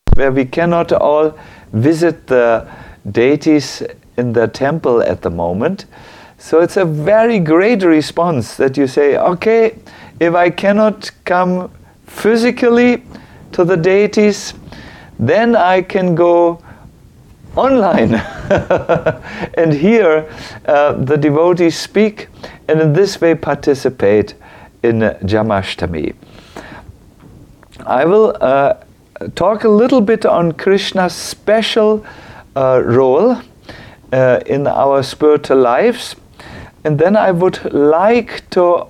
where we cannot all visit the deities in the temple at the moment. So it's a very great response that you say, okay, if I cannot come physically to the deities, then I can go online and hear the devotees speak, and in this way participate in Jamashtami. I will talk a little bit on Krishna's special role in our spiritual lives, and then I would like to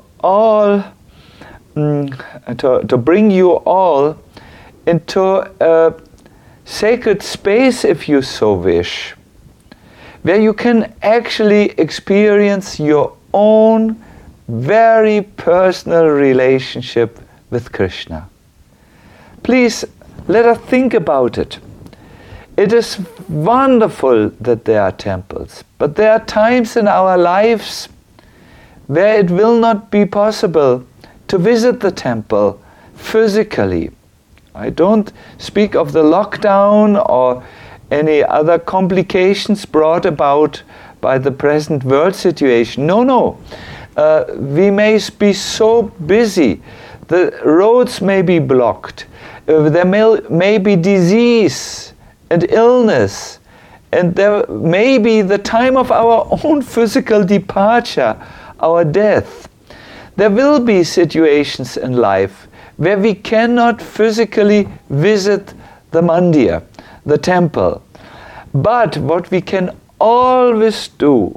bring you all into a sacred space, if you so wish, where you can actually experience your own very personal relationship with Krishna. Please, let us think about it. It is wonderful that there are temples, but there are times in our lives where it will not be possible to visit the temple physically. I don't speak of the lockdown or any other complications brought about by the present world situation. No. We may be so busy. The roads may be blocked. There may be disease and illness. And there may be the time of our own physical departure, our death. There will be situations in life where we cannot physically visit the mandir, the temple. But what we can always do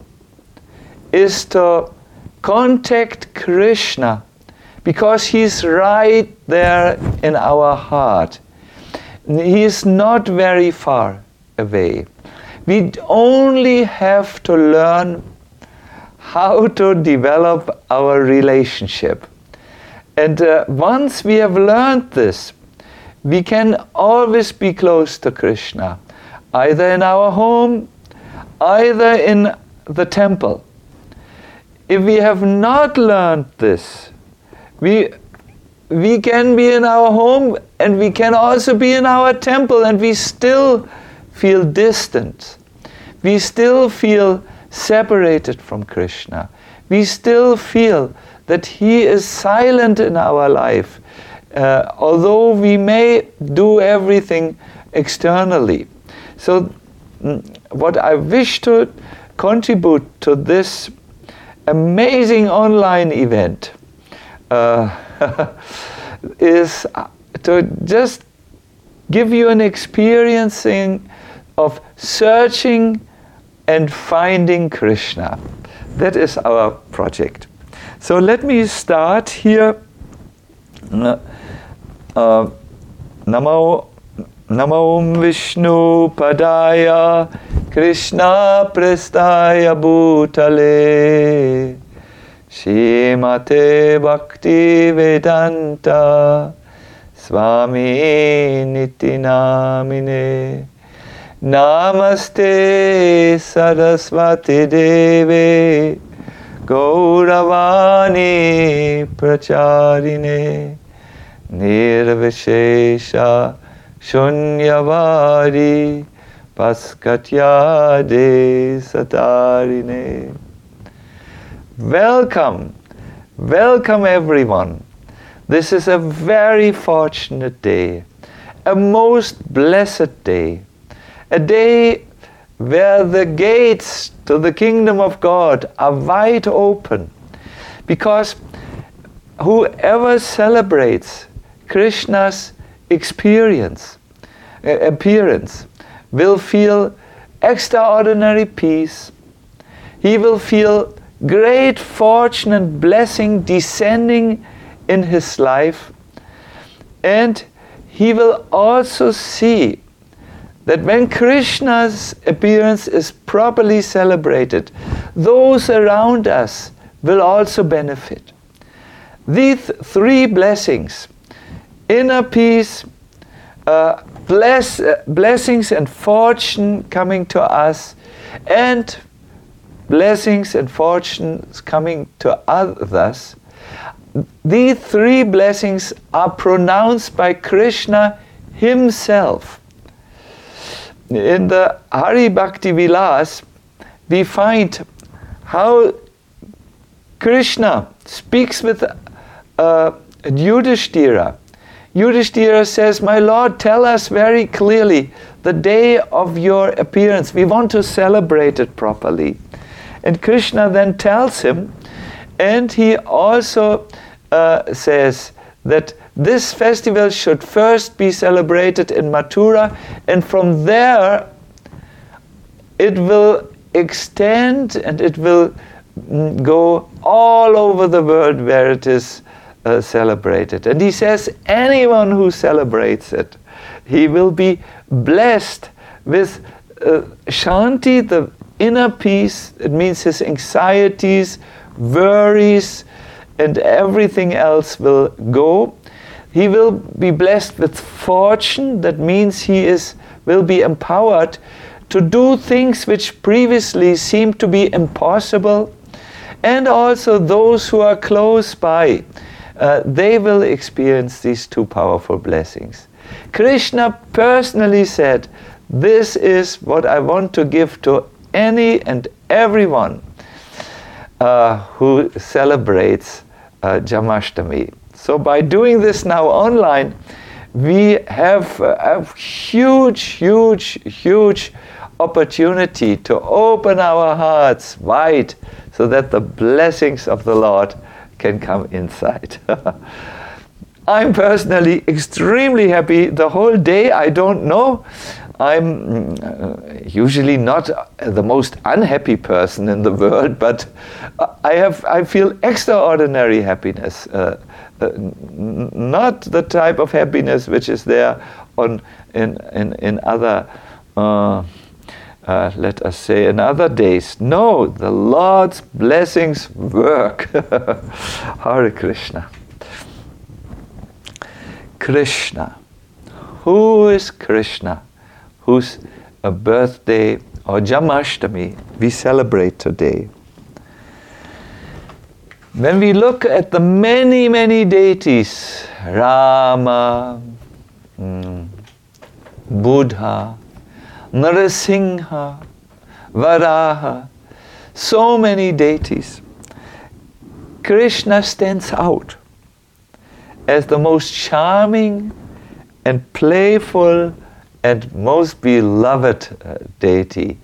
is to contact Krishna, because He's right there in our heart. He is not very far away. We only have to learn how to develop our relationship. And once we have learned this, we can always be close to Krishna, either in our home, either in the temple. If we have not learned this, we can be in our home and we can also be in our temple, and we still feel distant. We still feel separated from Krishna. We still feel that He is silent in our life, although we may do everything externally. So what I wish to contribute to this amazing online event is to just give you an experiencing of searching and finding Krishna. That is our project. So let me start here. Namo Vishnu Padaya Krishna Prestaya Bhutale Shrimate Bhakti Vedanta Swami Niti Namine Namaste Saraswati Deve Gauravani Pracharine Nirvishesha Shunyavadi Paskatyade Satarine. Welcome everyone. This is a very fortunate day, a most blessed day, a day where the gates to the kingdom of God are wide open, because whoever celebrates Krishna's appearance will feel extraordinary peace. He will feel great fortune and blessing descending in his life, and he will also see that when Krishna's appearance is properly celebrated, those around us will also benefit. These three blessings, inner peace, blessings and fortune coming to us, and blessings and fortunes coming to others, these three blessings are pronounced by Krishna himself. in the Hari Bhakti Vilas, we find how Krishna speaks with Yudhishthira. Yudhishthira says, "My Lord, tell us very clearly the day of your appearance. We want to celebrate it properly." And Krishna then tells him, and he also says that this festival should first be celebrated in Mathura, and from there it will extend and it will go all over the world where it is celebrated. And he says anyone who celebrates it, he will be blessed with Shanti, the inner peace. It means his anxieties, worries, and everything else will go. He will be blessed with fortune. That means he will be empowered to do things which previously seemed to be impossible. And also those who are close by, they will experience these two powerful blessings. Krishna personally said, "This is what I want to give to any and everyone who celebrates Jamashtami." So by doing this now online, we have a huge opportunity to open our hearts wide so that the blessings of the Lord can come inside. I'm personally extremely happy the whole day. I don't know. I'm usually not the most unhappy person in the world, but I feel extraordinary happiness. Not the type of happiness which is there in other let us say in other days. No, the Lord's blessings work. Hare Krishna. Krishna. Who is Krishna? Whose birthday or Jamashtami we celebrate today. When we look at the many deities, Rama, Buddha, Narasimha, Varaha, so many deities, Krishna stands out as the most charming and playful and most beloved deity.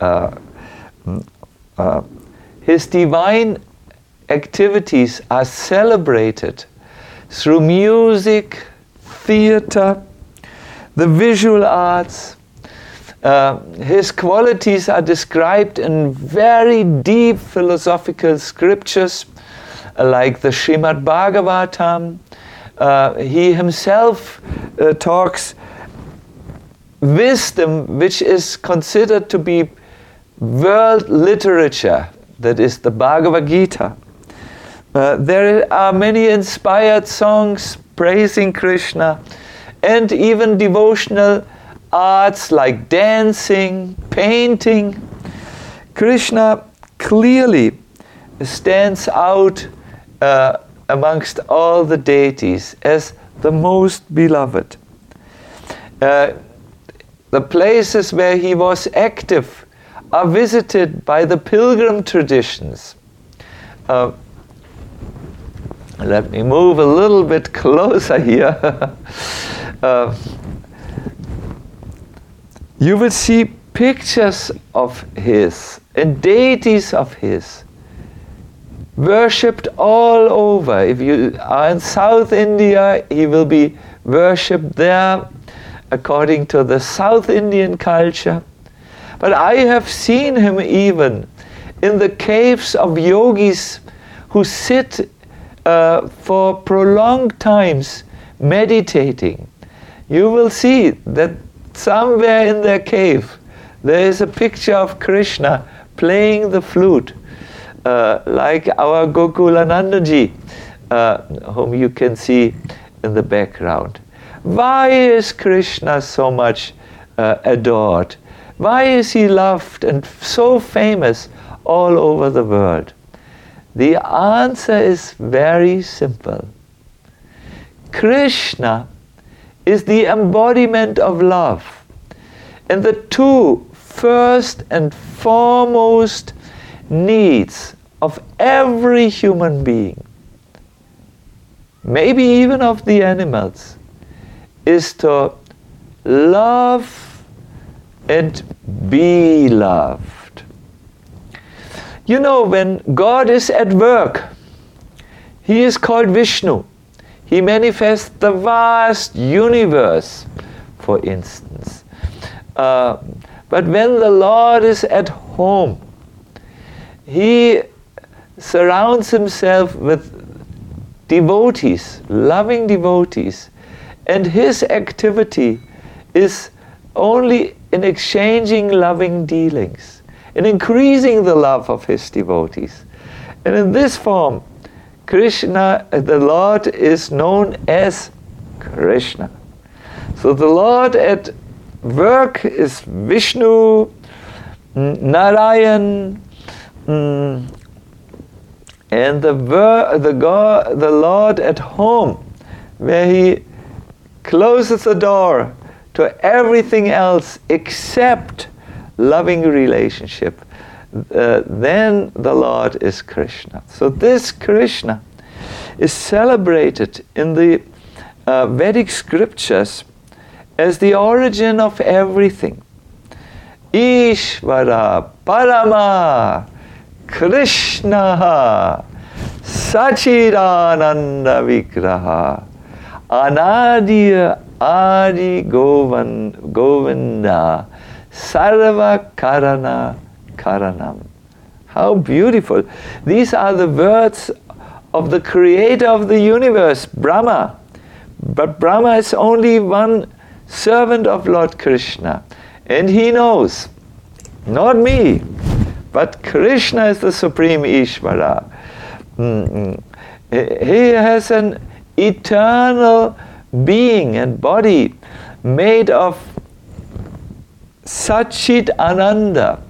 His divine activities are celebrated through music, theater, the visual arts. His qualities are described in very deep philosophical scriptures like the Srimad Bhagavatam. He himself talks wisdom which is considered to be world literature, that is the Bhagavad Gita. There are many inspired songs praising Krishna, and even devotional arts like dancing, painting. Krishna clearly stands out amongst all the deities as the most beloved. The places where he was active are visited by the pilgrim traditions. Let me move a little bit closer here. You will see pictures of his and deities of his worshipped all over. If you are in South India, he will be worshipped there according to the South Indian culture. But I have seen him even in the caves of yogis who sit for prolonged times meditating. You will see that somewhere in their cave there is a picture of Krishna playing the flute, like our Gokulanandaji, whom you can see in the background. Why is Krishna so much adored? Why is he loved and so famous all over the world? The answer is very simple. Krishna is the embodiment of love. And the two first and foremost needs of every human being, maybe even of the animals, is to love and be loved. You know, when God is at work, He is called Vishnu. He manifests the vast universe, for instance. But when the Lord is at home, He surrounds Himself with devotees, loving devotees, and His activity is only in exchanging loving dealings, in increasing the love of His devotees. And in this form, Krishna, the Lord, is known as Krishna. So the Lord at work is Vishnu, Narayan, and the Lord at home, where He closes the door to everything else except loving relationship, then the Lord is Krishna. So this Krishna is celebrated in the Vedic scriptures as the origin of everything. Ishvara Parama Krishna Sachidananda Vigraha Anadiya Adi Govinda Sarva Karana Karanam. How beautiful. These are the words of the creator of the universe, Brahma. But Brahma is only one servant of Lord Krishna. And he knows, not me, but Krishna is the supreme Ishvara. He has an eternal being and body made of Satchit Ananda,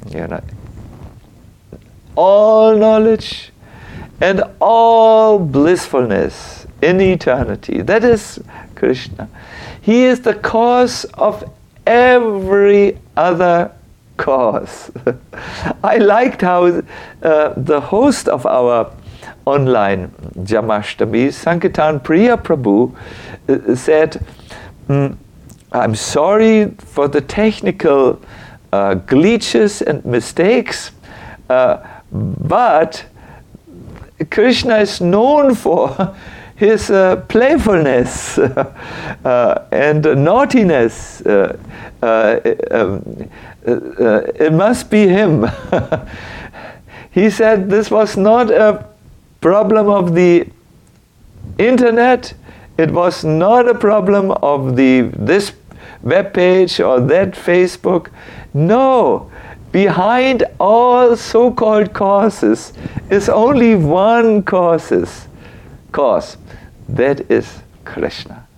all knowledge and all blissfulness in eternity. That is Krishna. He is the cause of every other cause. I liked how the host of our online Jamashtami, Sankirtan Priya Prabhu, said, I'm sorry for the technical glitches and mistakes, but Krishna is known for his playfulness and naughtiness. It must be him. He said this was not a problem of the internet. It was not a problem of this web page or that Facebook. No. Behind all so-called causes is only one cause. That is Krishna.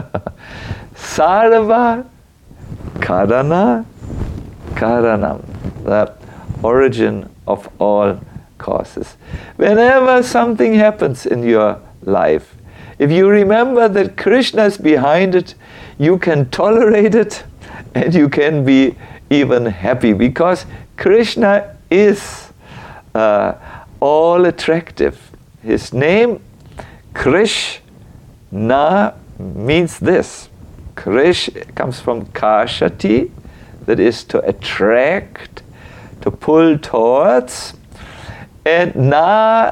Sarva Karana Karanam, the origin of all causes. Whenever something happens in your life, if you remember that Krishna is behind it, you can tolerate it and you can be even happy, because Krishna is all attractive. His name, Krishna, means this. Krish comes from Kashati, that is to attract, to pull towards. And Na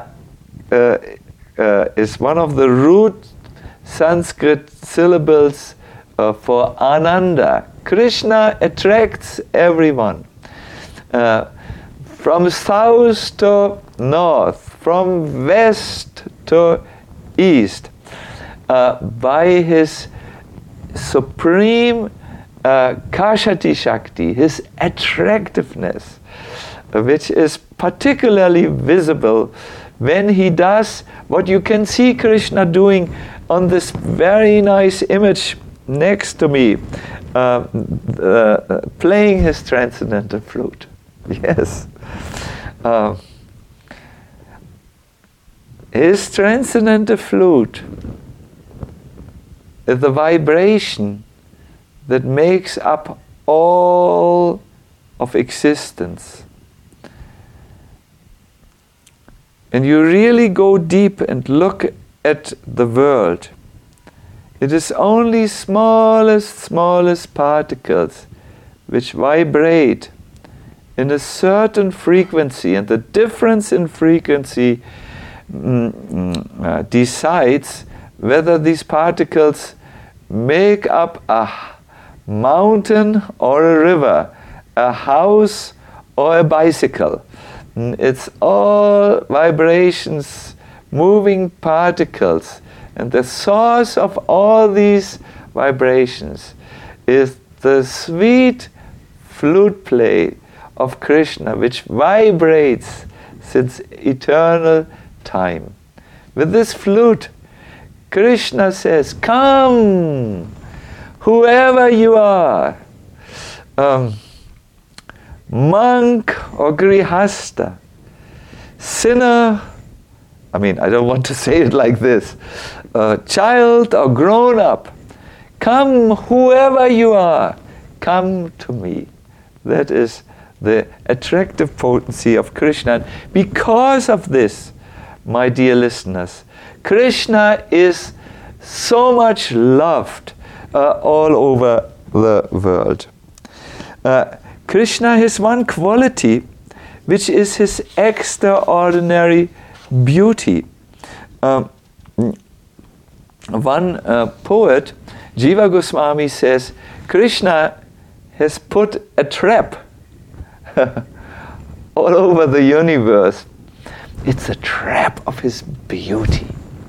is one of the root Sanskrit syllables for Ananda. Krishna attracts everyone. From south to north, from west to east, by his supreme Kashati Shakti, his attractiveness, which is particularly visible when he does what you can see Krishna doing on this very nice image next to me, playing his transcendental flute. Yes. His transcendental flute is the vibration that makes up all of existence, and you really go deep and look at the world, it is only smallest particles which vibrate in a certain frequency, and the difference in frequency decides whether these particles make up a mountain or a river, a house or a bicycle. It's all vibrations, moving particles, and the source of all these vibrations is the sweet flute play of Krishna, which vibrates since eternal time. With this flute, Krishna says, "Come, whoever you are, monk or grihasta, sinner," I mean, I don't want to say it like this, child or grown up, "Come, whoever you are, come to me." That is the attractive potency of Krishna. Because of this, my dear listeners, Krishna is so much loved all over the world. Krishna has one quality, which is his extraordinary beauty. One poet, Jiva Goswami, says, Krishna has put a trap all over the universe. It's a trap of his beauty.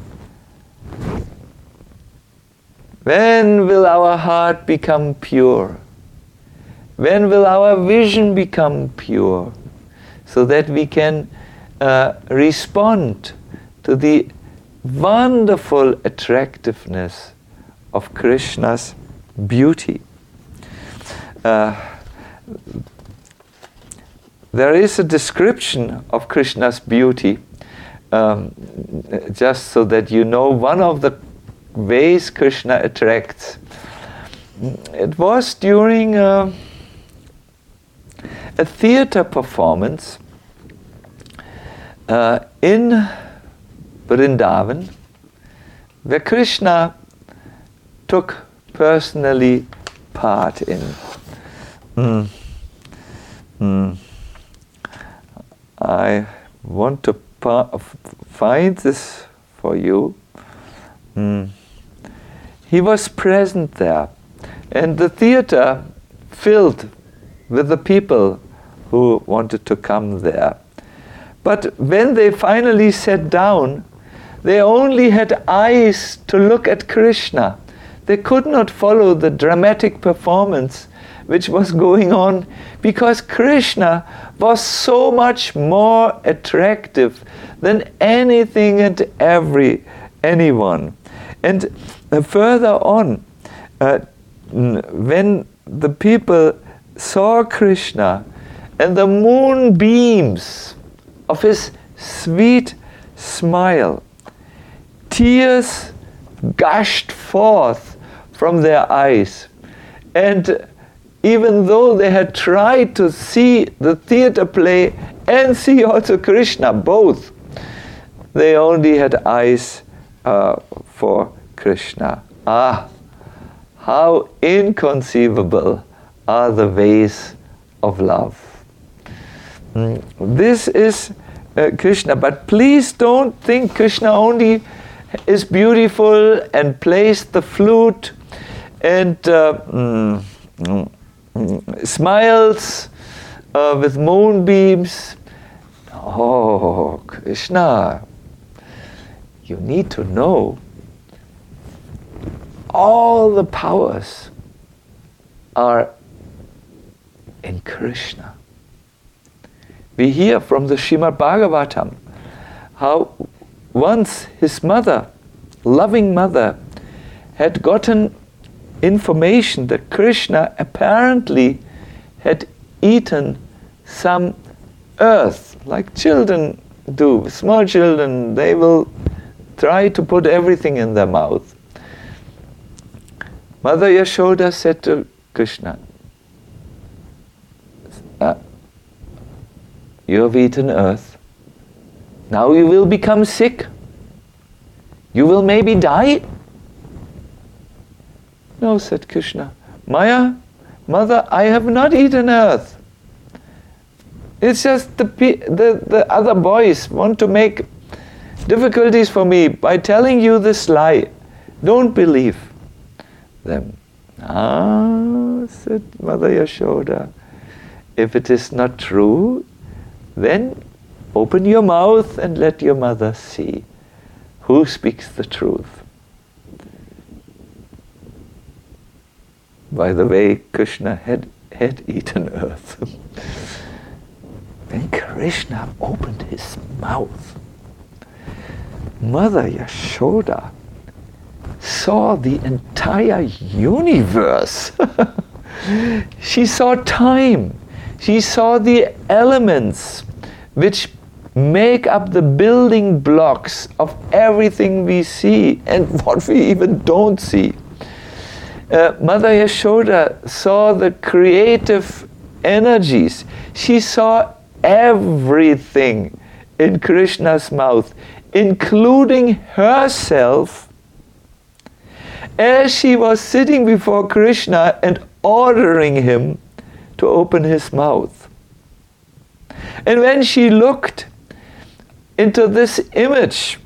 When will our heart become pure? When will our vision become pure? So that we can respond to the wonderful attractiveness of Krishna's beauty. There is a description of Krishna's beauty, just so that you know one of the ways Krishna attracts. It was during a theater performance in Vrindavan, where Krishna took personally part in. I want to find this for you. He was present there, and the theater filled with the people who wanted to come there. But when they finally sat down, they only had eyes to look at Krishna. They could not follow the dramatic performance which was going on, because Krishna was so much more attractive than anything and anyone. And further on, when the people saw Krishna and the moonbeams of his sweet smile, tears gushed forth from their eyes. And even though they had tried to see the theater play and see also Krishna, both, they only had eyes for Krishna. Ah, how inconceivable are the ways of love. This is Krishna, but please don't think Krishna only is beautiful and plays the flute and smiles with moonbeams. Oh, Krishna, you need to know all the powers are in Krishna. We hear from the Srimad Bhagavatam how once his mother, loving mother, had gotten information that Krishna apparently had eaten some earth, like children do. Small children, they will try to put everything in their mouth. Mother Yashoda said to Krishna, You have eaten earth. Now you will become sick. You will maybe die. No, said Krishna. Maya, mother, I have not eaten earth. It's just the other boys want to make difficulties for me by telling you this lie. Don't believe them. Ah, said Mother Yashoda, if it is not true, then open your mouth and let your mother see who speaks the truth. By the way, Krishna had eaten earth. When Krishna opened his mouth, Mother Yashoda saw the entire universe. She saw time. She saw the elements which make up the building blocks of everything we see and what we even don't see. Mother Yashoda saw the creative energies. She saw everything in Krishna's mouth, including herself, as she was sitting before Krishna and ordering him to open his mouth. And when she looked into this image,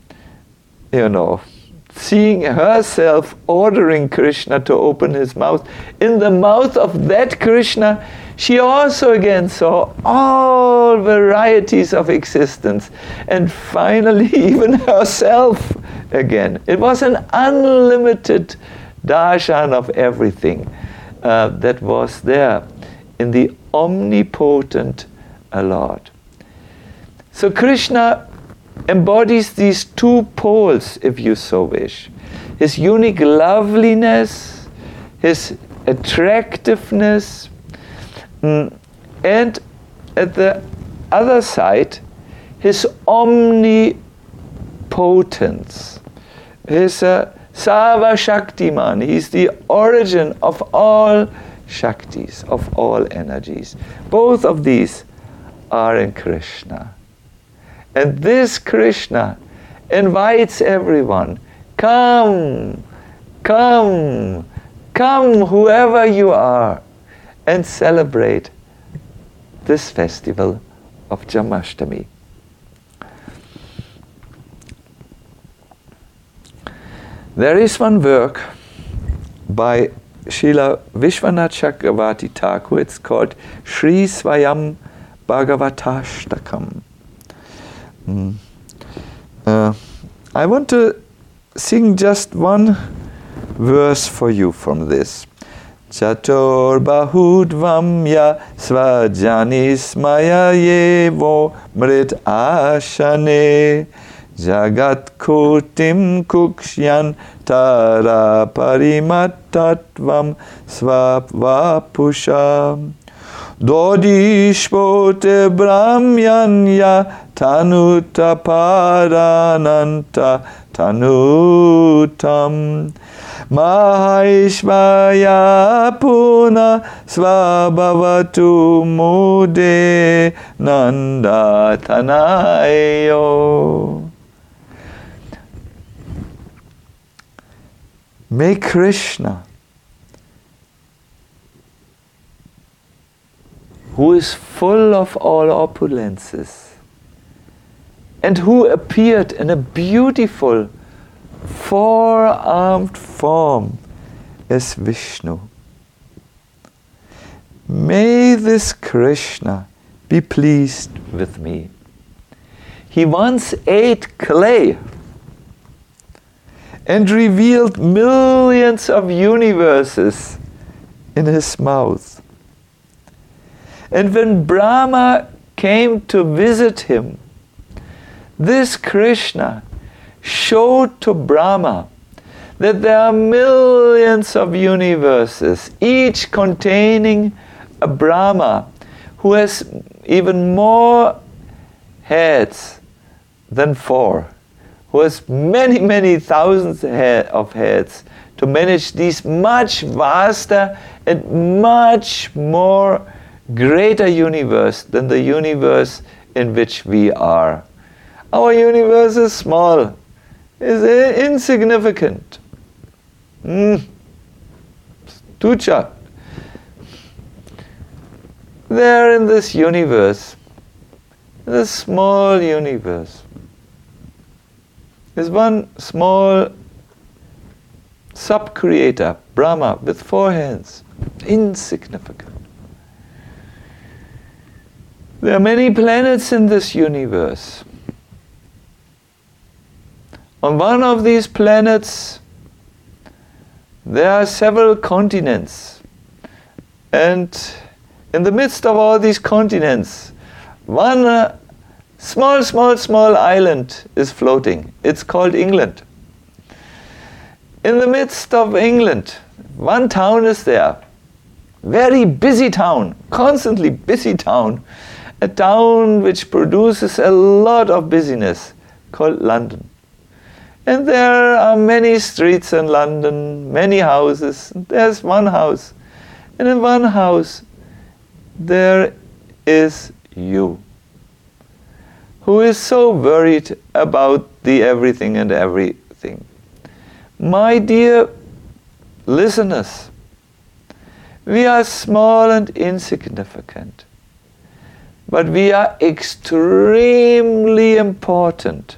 seeing herself ordering Krishna to open his mouth, in the mouth of that Krishna, she also again saw all varieties of existence, and finally even herself again. It was an unlimited darshan of everything that was there in the omnipotent Lord. So Krishna embodies these two poles, if you so wish. His unique loveliness, his attractiveness, and at the other side, his omnipotence, his Sarva Shaktiman. He's the origin of all Shaktis, of all energies. Both of these are in Krishna. And this Krishna invites everyone, come, come, come, whoever you are, and celebrate this festival of Janmashtami. There is one work by Srila Vishwanath Chakravarti Thakur. It's called Sri Swayam Bhagavatashtakam. I want to sing just one verse for you from this. Chatur bahudvamya svajanismaya yevo mrit ashane jagat kurtim kukshyan tara parimatatvam svapvapusham dodishpote brahmyanya tanuta parananta tanutam Mahaishvaya puna svabhavatu mude nandatanayo. May Krishna, who is full of all opulences and who appeared in a beautiful four-armed form as Vishnu. May this Krishna be pleased with me. He once ate clay and revealed millions of universes in his mouth. And when Brahma came to visit him, this Krishna showed to Brahma that there are millions of universes, each containing a Brahma who has even more heads than four, who has many, many thousands of heads to manage these much vaster and much more greater universe than the universe in which we are. Our universe is small, is insignificant. Tucha. There in this universe, this small universe, is one small sub-creator, Brahma, with 4 hands. Insignificant. There are many planets in this universe. On one of these planets, there are several continents. And in the midst of all these continents, one small island is floating. It's called England. In the midst of England, one town is there. Very busy town, constantly busy town. A town which produces a lot of busyness, called London. And there are many streets in London, many houses. There's one house. And in one house, there is you, who is so worried about the everything and everything. My dear listeners, we are small and insignificant, but we are extremely important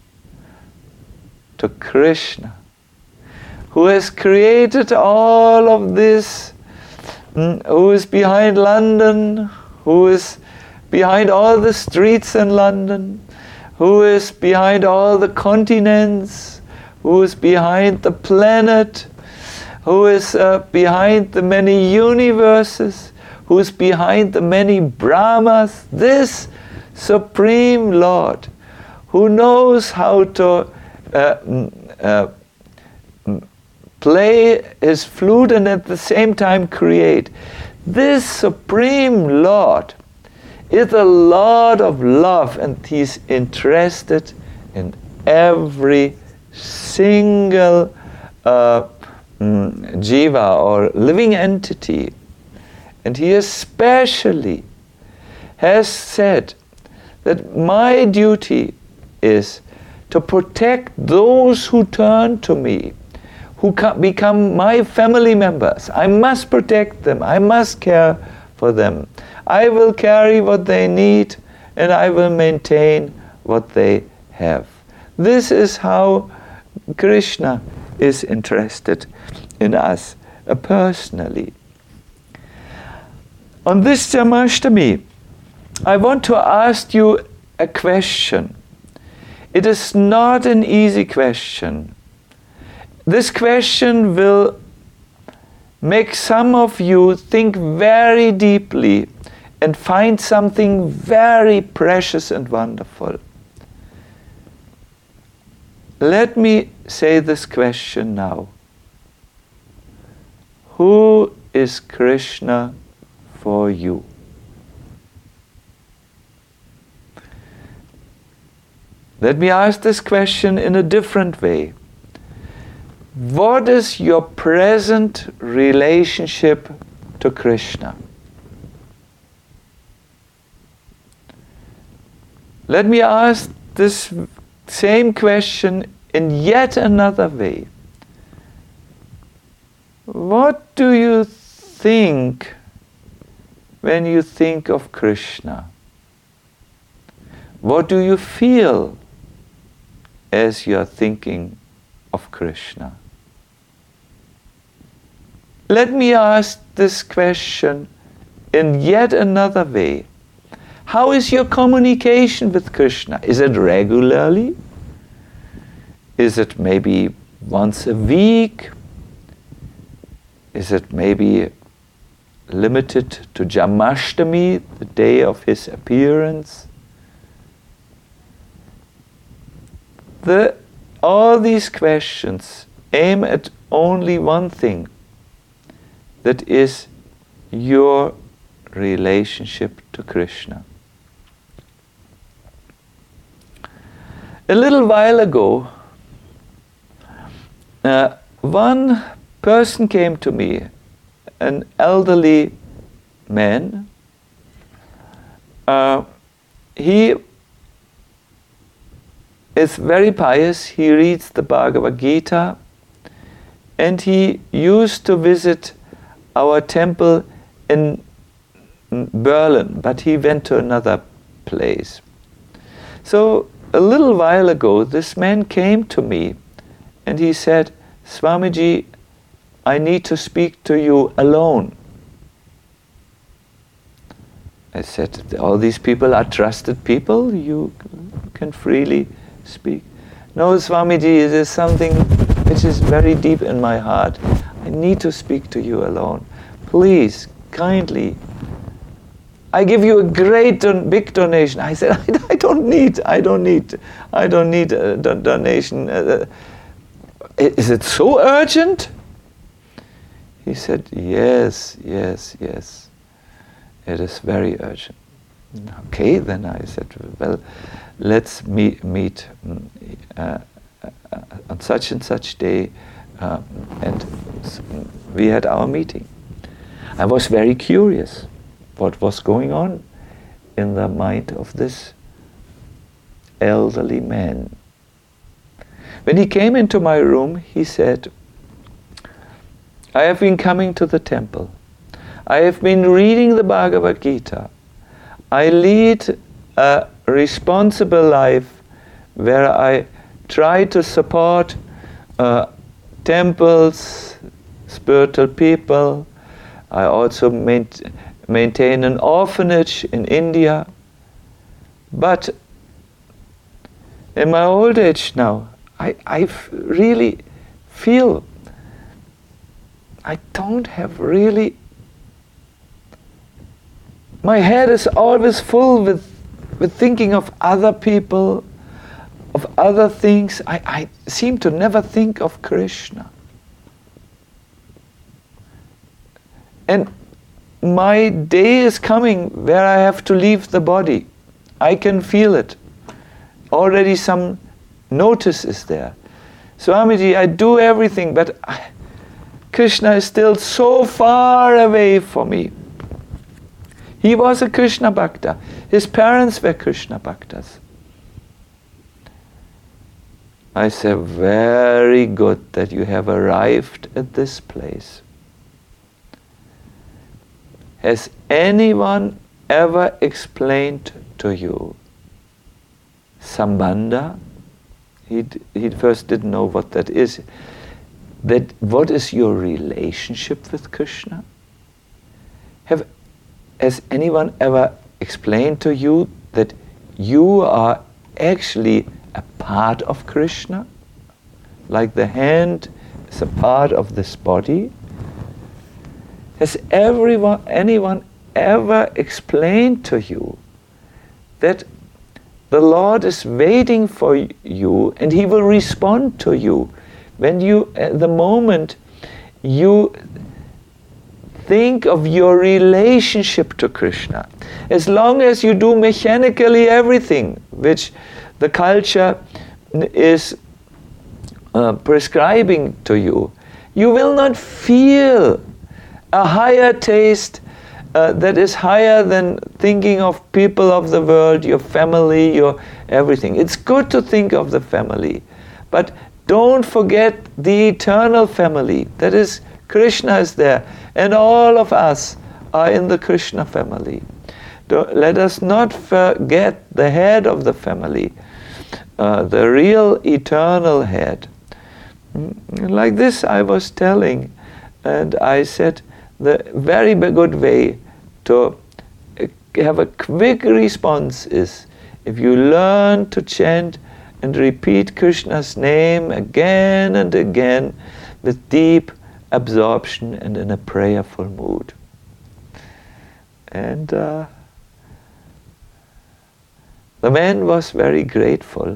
to Krishna, who has created all of this, who is behind London, who is behind all the streets in London, who is behind all the continents, who is behind the planet, who is behind the many universes, who is behind the many Brahmas. This Supreme Lord, who knows how to play his flute and at the same time create. This Supreme Lord is the Lord of love, and he's interested in every single jiva or living entity. And he especially has said that my duty is to protect those who turn to me, who become my family members. I must protect them. I must care for them. I will carry what they need, and I will maintain what they have. This is how Krishna is interested in us personally. On this Janmashtami, I want to ask you a question. It is not an easy question. This question will make some of you think very deeply and find something very precious and wonderful. Let me say this question now. Who is Krishna for you? Let me ask this question in a different way. What is your present relationship to Krishna? Let me ask this same question in yet another way. What do you think when you think of Krishna? What do you feel as you are thinking of Krishna? Let me ask this question in yet another way. How is your communication with Krishna? Is it regularly? Is it maybe once a week? Is it maybe limited to Janmashtami, the day of his appearance? All these questions aim at only one thing, that is your relationship to Krishna. A little while ago, one person came to me, an elderly man, he is very pious. He reads the Bhagavad Gita, and he used to visit our temple in Berlin, but he went to another place. So a little while ago, this man came to me and he said, Swamiji, I need to speak to you alone. I said, all these people are trusted people, you can freely speak. No, Swamiji, it is something which is very deep in my heart. I need to speak to you alone. Please, kindly, I give you a great big donation. I said, I don't need a donation. Is it so urgent? He said, yes. It is very urgent. Okay, then I said, well, let's meet on such and such day, and we had our meeting. I was very curious what was going on in the mind of this elderly man. When he came into my room, he said, I have been coming to the temple. I have been reading the Bhagavad Gita. I lead a responsible life where I try to support temples, spiritual people. I also maintain an orphanage in India. But in my old age now, I really feel I don't have really... My head is always full with thinking of other people, of other things. I seem to never think of Krishna. And my day is coming where I have to leave the body. I can feel it. Already some notice is there. Swamiji, I do everything, but Krishna is still so far away from me. He was a Krishna Bhakta. His parents were Krishna Bhaktas. I said, very good that you have arrived at this place. Has anyone ever explained to you Sambandha? He first didn't know what that is. What is your relationship with Krishna? Has anyone ever explained to you that you are actually a part of Krishna? Like the hand is a part of this body? Has anyone ever explained to you that the Lord is waiting for you and He will respond to you when at the moment you think of your relationship to Krishna? As long as you do mechanically everything which the culture is prescribing to you, you will not feel a higher taste that is higher than thinking of people of the world, your family, your everything. It's good to think of the family, but don't forget the eternal family. That is, Krishna is there, and all of us are in the Krishna family. Let us not forget the head of the family, the real eternal head. Like this I was telling, and I said the very good way to have a quick response is if you learn to chant and repeat Krishna's name again and again with deep absorption and in a prayerful mood. And the man was very grateful.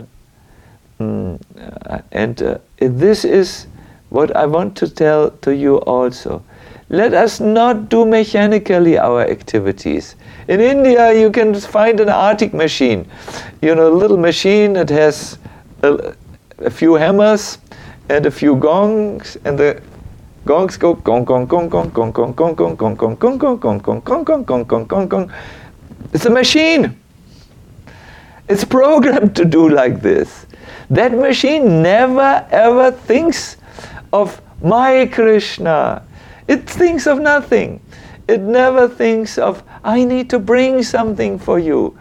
This is what I want to tell to you also. Let us not do mechanically our activities. In India you can find an Arctic machine. A little machine that has a few hammers and a few gongs, and the gongs go gong gong gong gong gong gong gong gong gong gong gong gong gong gong gong gong gong gong gong. It's a machine. It's programmed to do like this. That machine never ever thinks of my Krishna. It thinks of nothing. It never thinks of, I need to bring something for you.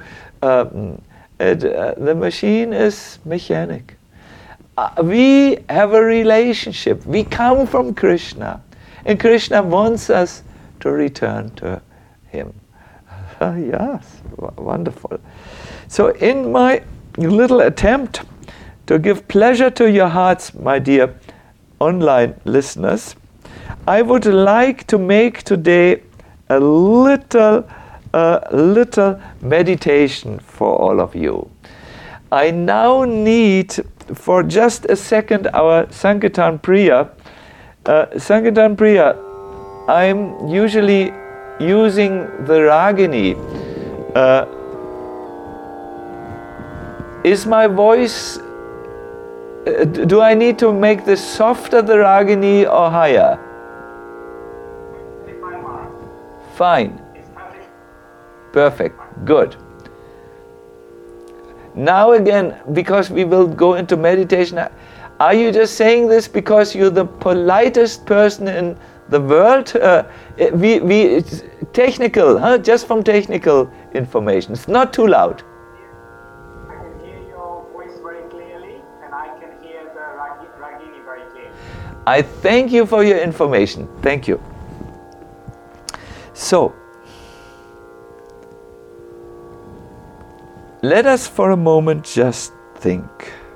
The machine is mechanic. We have a relationship. We come from Krishna. And Krishna wants us to return to Him. Yes, wonderful. So in my little attempt to give pleasure to your hearts, my dear online listeners, I would like to make today a little meditation for all of you. I now need for just a second our Sankirtan Priya. Sankirtan Priya, I'm usually using the Ragini. Is my voice, do I need to make this softer, the Ragini, or higher? Fine. Perfect. Good. Now again, because we will go into meditation, are you just saying this because you're the politest person in the world? It's technical, huh? Just from technical information. It's not too loud. I can hear your voice very clearly, and I can hear the Ragini very clearly. I thank you for your information. Thank you. So, let us for a moment just think.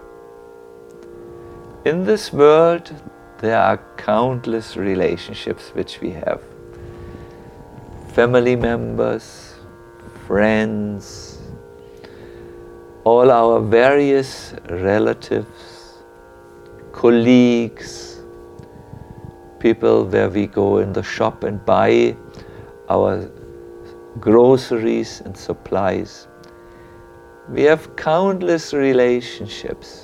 In this world, there are countless relationships which we have. Family members, friends, all our various relatives, colleagues, people where we go in the shop and buy our groceries and supplies. We have countless relationships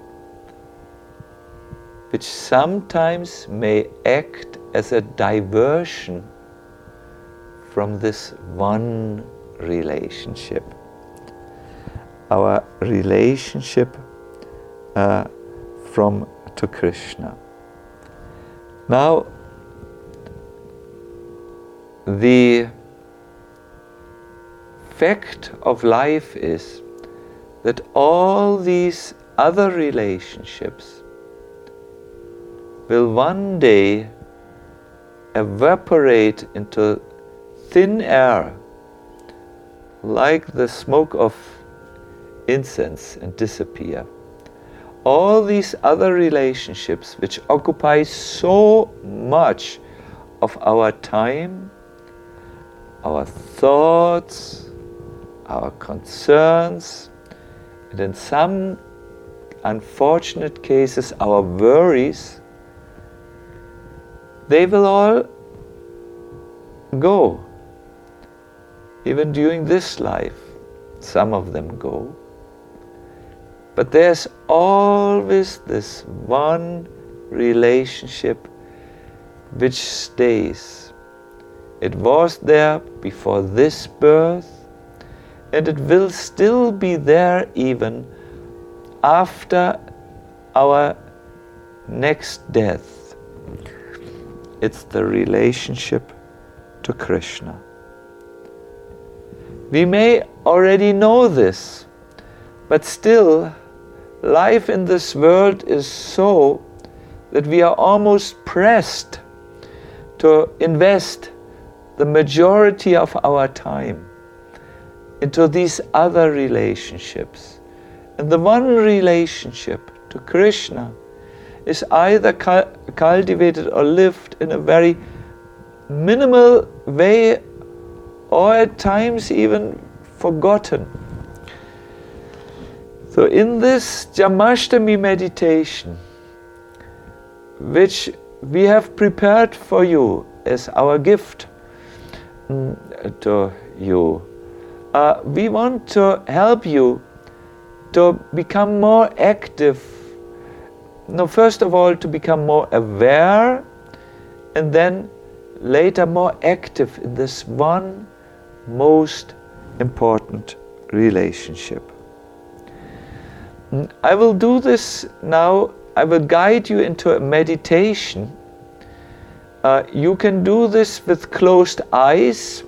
which sometimes may act as a diversion from this one relationship. Our relationship to Krishna. Now, the fact of life is that all these other relationships will one day evaporate into thin air like the smoke of incense and disappear. All these other relationships which occupy so much of our time, our thoughts, our concerns, and in some unfortunate cases our worries, they will all go. Even during this life, some of them go. But there's always this one relationship which stays. It was there before this birth, and it will still be there even after our next death. It's the relationship to Krishna. We may already know this, but still, life in this world is so that we are almost pressed to invest the majority of our time into these other relationships. And the one relationship to Krishna is either cultivated or lived in a very minimal way, or at times even forgotten. So in this Jamashtami meditation, which we have prepared for you as our gift to you, we want to help you to become more active. Now, first of all, to become more aware, and then later more active in this one most important relationship. I will do this now. I will guide you into a meditation. You can do this with closed eyes.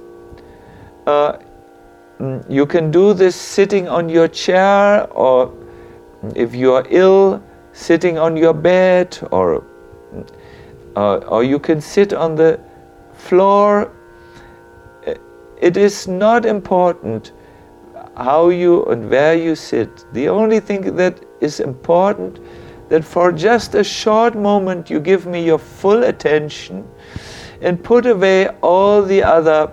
You can do this sitting on your chair, or if you are ill, sitting on your bed, or you can sit on the floor. It is not important how you and where you sit. The only thing that is important, that for just a short moment you give me your full attention and put away all the other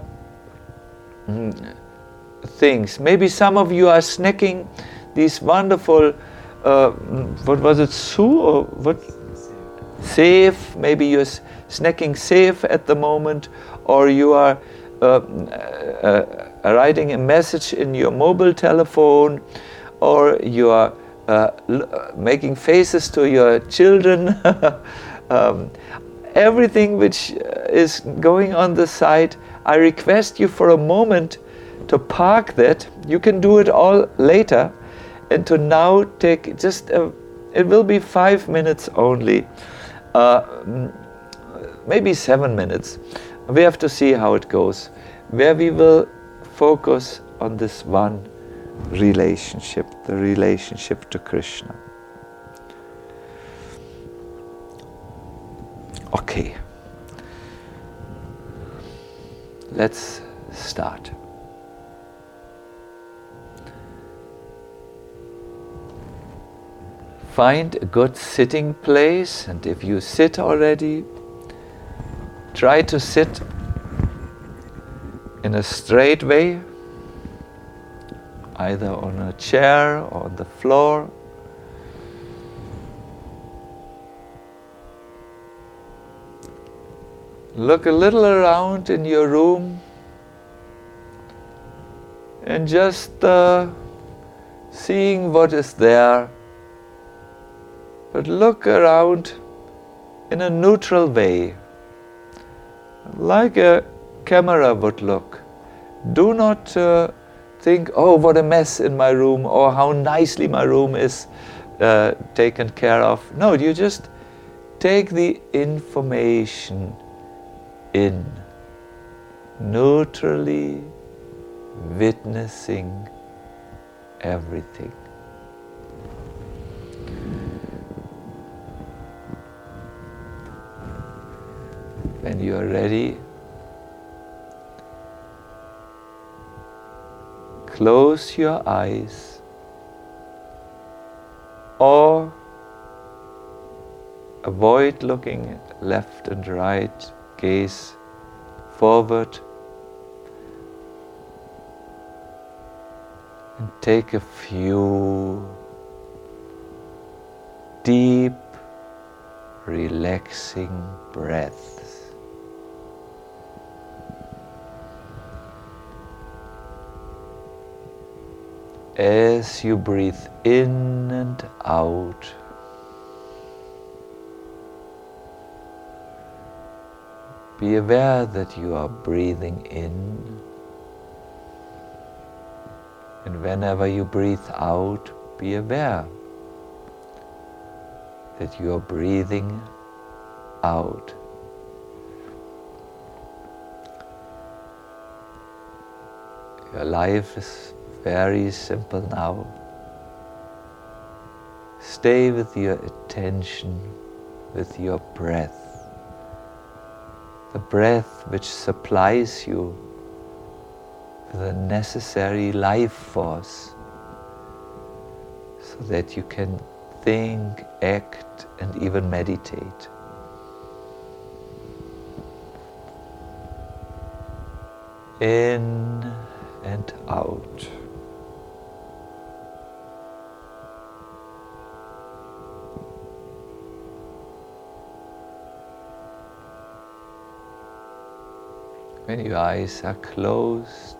things. Maybe some of you are snacking these wonderful, what was it, Su or what? Safe. Maybe you're snacking safe at the moment, or you are writing a message in your mobile telephone, or you are making faces to your children. Everything which is going on the side, I request you for a moment to park that. You can do it all later, and to now take just it will be 5 minutes only, maybe 7 minutes. We have to see how it goes, where we will focus on this one relationship, the relationship to Krishna. Okay, let's start. Find a good sitting place, and if you sit already, try to sit in a straight way, either on a chair or on the floor. Look a little around in your room and just seeing what is there. But look around in a neutral way, like a camera would look. Do not think, oh, what a mess in my room, or how nicely my room is taken care of. No, you just take the information in, neutrally witnessing everything. When you are ready, close your eyes, or avoid looking left and right, gaze forward, and take a few deep, relaxing breaths. As you breathe in and out, be aware that you are breathing in, and whenever you breathe out, be aware that you are breathing out. Your life is very simple now. Stay with your attention, with your breath. The breath which supplies you with the necessary life force so that you can think, act, and even meditate. In and out. When your eyes are closed,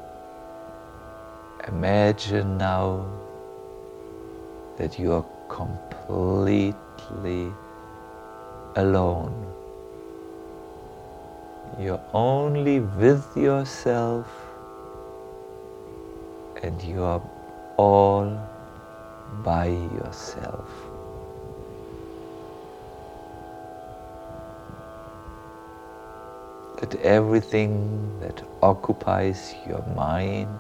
imagine now that you are completely alone. You're only with yourself and you are all by yourself. Let everything that occupies your mind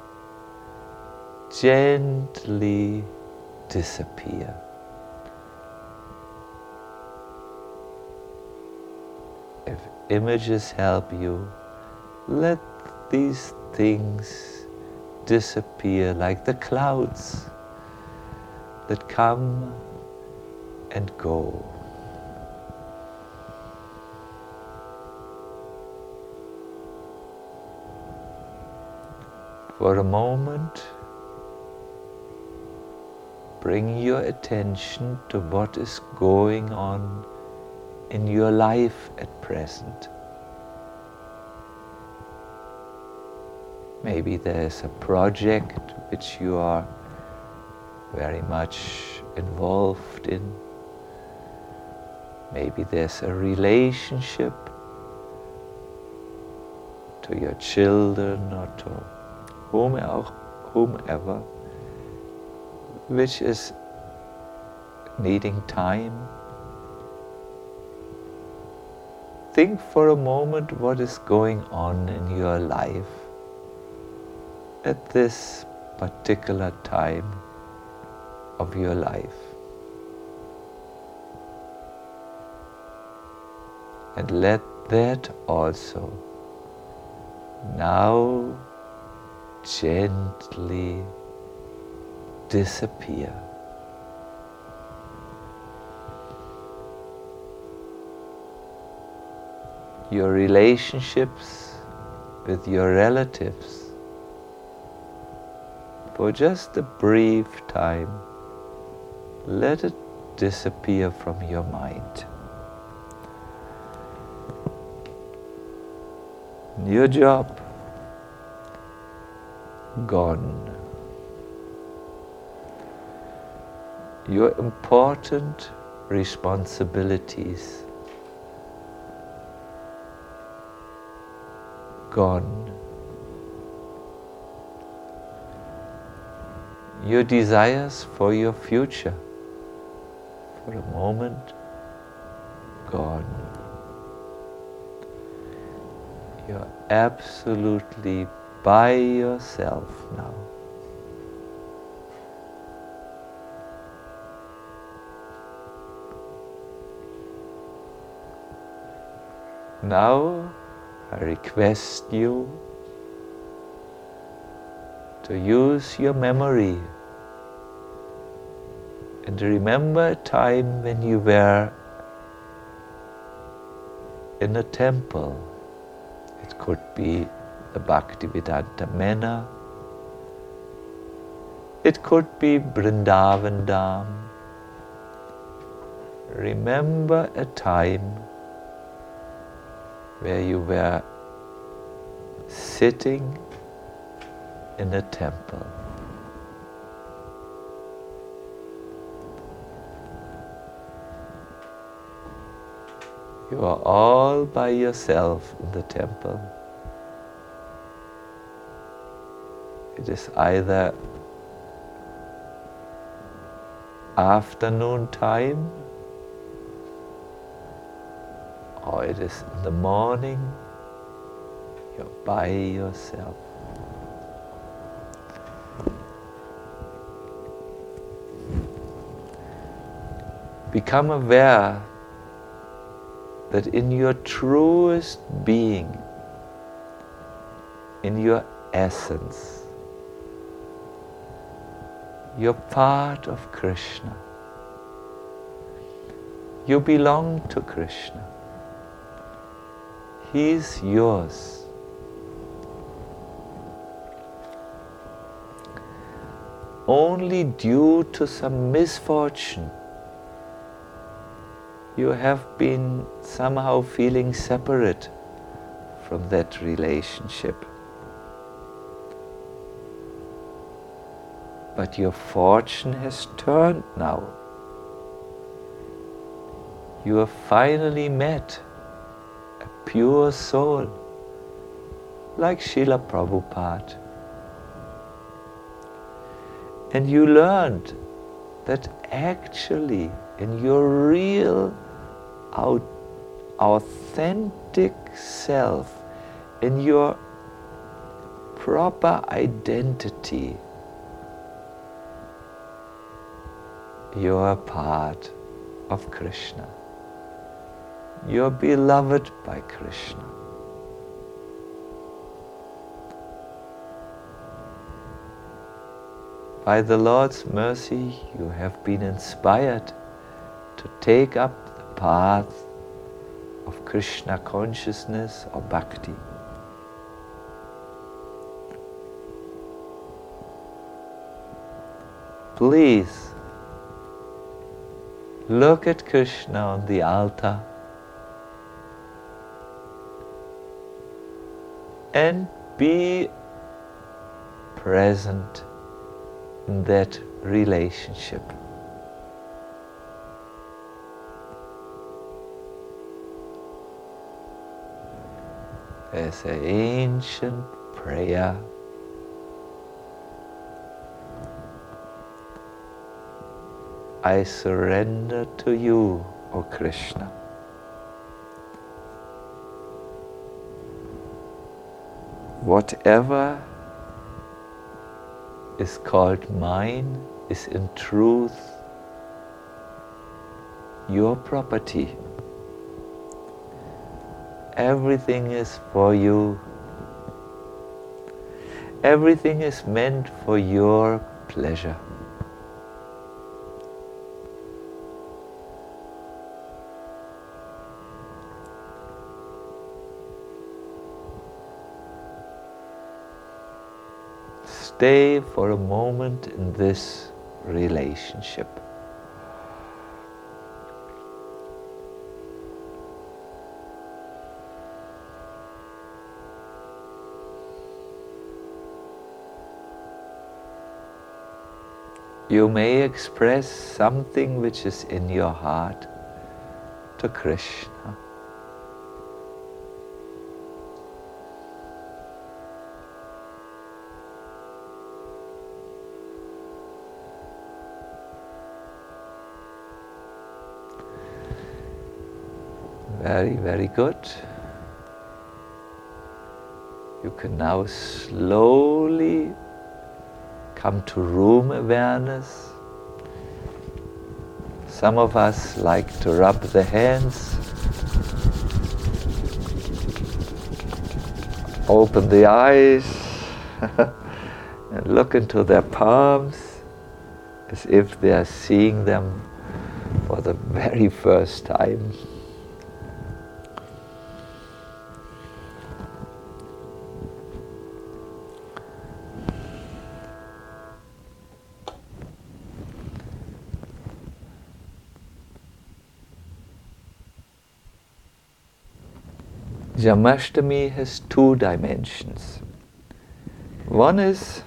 gently disappear. If images help you, let these things disappear like the clouds that come and go. For a moment, bring your attention to what is going on in your life at present. Maybe there's a project which you are very much involved in. Maybe there's a relationship to your children or to whomever, which is needing time. Think for a moment what is going on in your life at this particular time of your life. And let that also now gently disappear. Your relationships with your relatives, for just a brief time, let it disappear from your mind. Your job, gone. Your important responsibilities, gone. Your desires for your future, for a moment, gone. You're absolutely by yourself now. Now I request you to use your memory and remember a time when you were in a temple. It could be the Bhaktivedanta Manor. It could be Vrindavan Dham. Remember a time where you were sitting in a temple. You are all by yourself in the temple. It is either afternoon time or it is in the morning. You're by yourself. Become aware that in your truest being, in your essence, you're part of Krishna. You belong to Krishna. He is yours. Only due to some misfortune, you have been somehow feeling separate from that relationship. But your fortune has turned now. You have finally met a pure soul, like Srila Prabhupada. And you learned that actually in your real, authentic self, in your proper identity, you are part of Krishna. You are beloved by Krishna. By the Lord's mercy, you have been inspired to take up the path of Krishna consciousness or bhakti. Please look at Krishna on the altar and be present in that relationship. There's an ancient prayer. I surrender to you, O Krishna. Whatever is called mine is in truth your property. Everything is for you. Everything is meant for your pleasure. Stay for a moment in this relationship. You may express something which is in your heart to Krishna. Very, very good. You can now slowly come to room awareness. Some of us like to rub the hands, open the eyes, and look into their palms as if they are seeing them for the very first time. Jamashtami has two dimensions. One is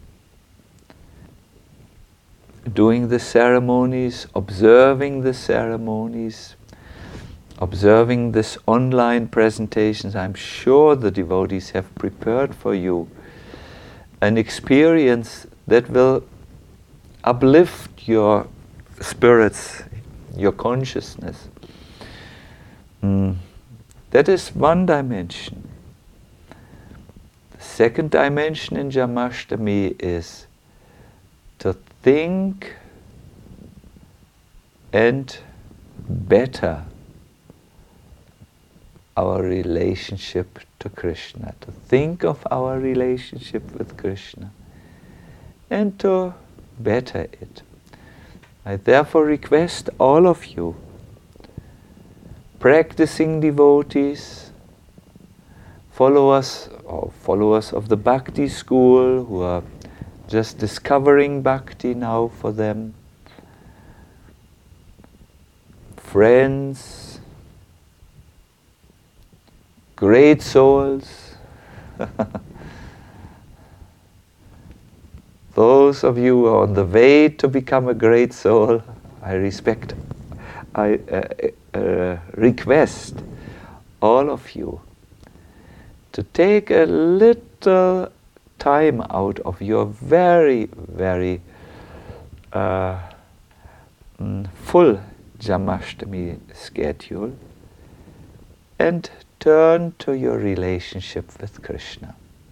doing the ceremonies, observing the ceremonies, observing this online presentations. I'm sure the devotees have prepared for you an experience that will uplift your spirits, your consciousness. That is one dimension. The second dimension in Jamashtami is to think and better our relationship to Krishna, to think of our relationship with Krishna and to better it. I therefore request all of you, practicing devotees, followers of the Bhakti school who are just discovering Bhakti now for them, friends, great souls, those of you who are on the way to become a great soul, I request all of you to take a little time out of your very, very full Jamashtami schedule and turn to your relationship with Krishna.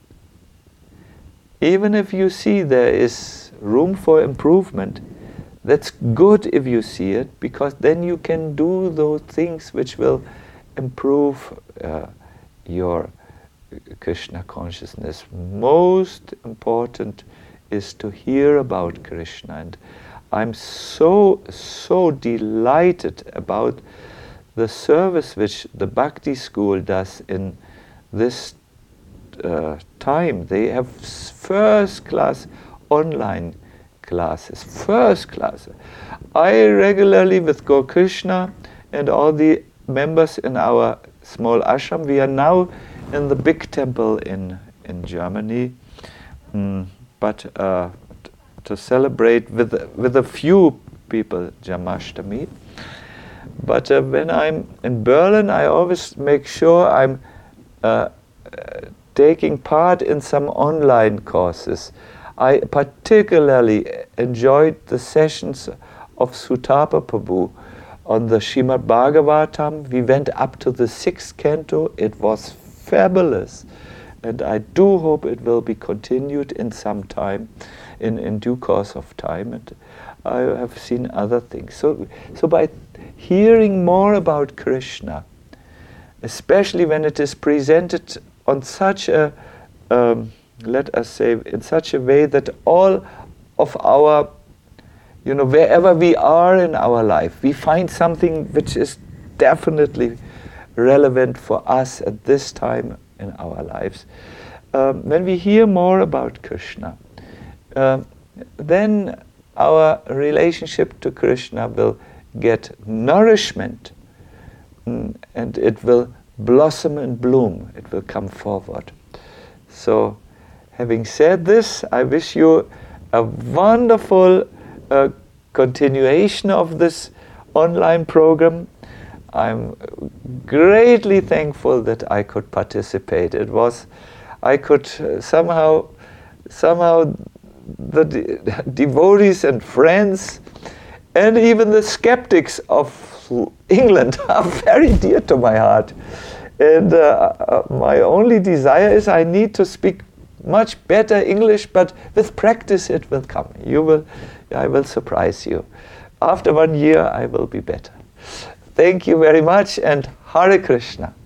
Even if you see there is room for improvement, that's good if you see it, because then you can do those things which will improve your Krishna consciousness. Most important is to hear about Krishna, and I'm so delighted about the service which the Bhakti School does in this time. They have first class online classes, first class. I regularly, with Gaur Krishna and all the members in our small ashram, we are now in the big temple in Germany, but to celebrate with a few people Jamashtami. But when I'm in Berlin, I always make sure I'm taking part in some online courses. I particularly enjoyed the sessions of Sutapa Prabhu on the Srimad Bhagavatam. We went up to the 6th canto. It was fabulous. And I do hope it will be continued in some time, in due course of time. And I have seen other things. So by hearing more about Krishna, especially when it is presented on such a, let us say, in such a way that all of our, wherever we are in our life, we find something which is definitely relevant for us at this time in our lives. When we hear more about Krishna, then our relationship to Krishna will get nourishment, and it will blossom and bloom. It will come forward. So, having said this, I wish you a wonderful continuation of this online program. I'm greatly thankful that I could participate. I could somehow the devotees and friends and even the skeptics of England are very dear to my heart. And my only desire is I need to speak much better English, but with practice it will come. I will surprise you. After 1 year I will be better. Thank you very much, and Hare Krishna.